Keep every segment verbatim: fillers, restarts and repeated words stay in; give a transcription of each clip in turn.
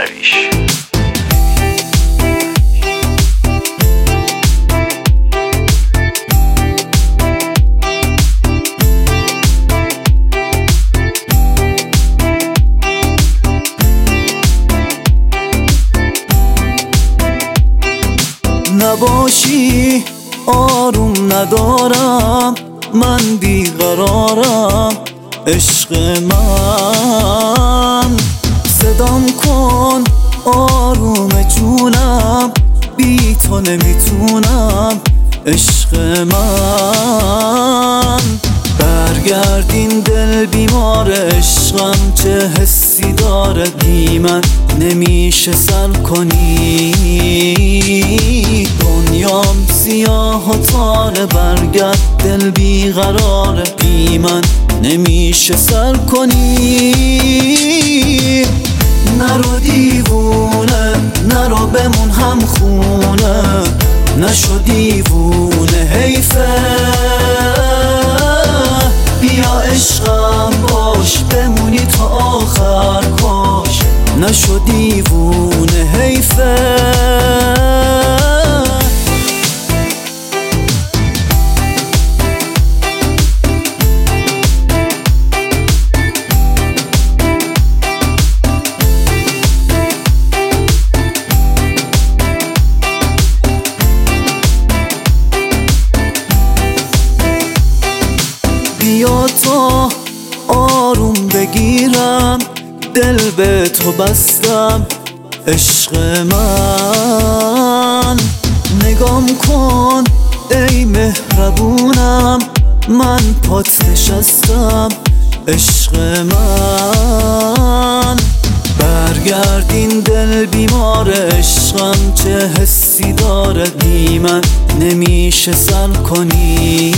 درویش. نباشی آروم ندارم، من بیقرارم عشق من. صدام کن آروم جونم، بی تو نمیتونم عشق من. برگردین دل بیمار عشقم، چه حسی داره بی من نمیشه سر کنی. دنیام سیاه و تاره، برگرد دل بیقراره بی من نمیشه سر کنی. نرو دیوونه نرو بمون هم خونه، نشو دیوونه حیفه. بیا عشقم باش بمونی تا آخر کاش، نشو دیوونه حیفه. بیا تا آروم بگیرم، دل به تو بستم عشق من. نگام کن ای مهربونم، من پات نشستم عشق من. برگردین دل بیمار عشقم، چه حسی داره بی من نمیشه سر کنی.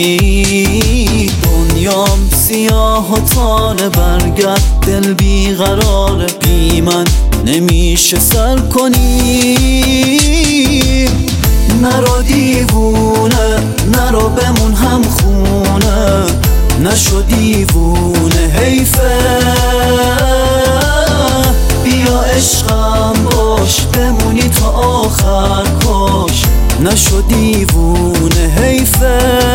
دنیام سیاه و تاره، برگرد دل بیقراره بی من نمیشه سر کنی. نرو دیوونه نرو بمون هم خونه، نشو دیوونه حیفه. بیا عشقم باش بمونی تا آخر کاش، نشو دیوونه حیفه.